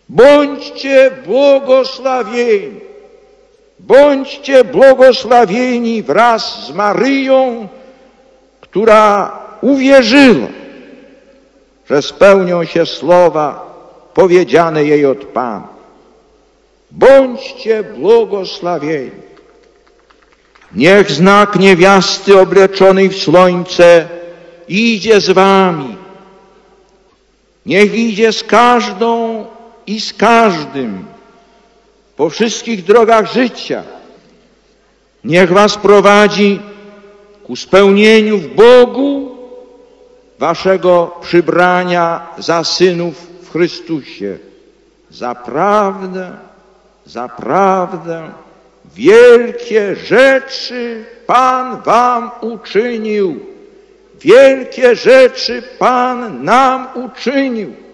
Bądźcie błogosławieni. Bądźcie błogosławieni wraz z Maryją, która uwierzyła, że spełnią się słowa powiedziane jej od Pana. Bądźcie błogosławieni. Niech znak niewiasty obleczonej w słońce idzie z wami. Niech idzie z każdą i z każdym po wszystkich drogach życia. Niech was prowadzi ku spełnieniu w Bogu waszego przybrania za synów w Chrystusie. Zaprawdę, zaprawdę, wielkie rzeczy Pan wam uczynił. Wielkie rzeczy Pan nam uczynił.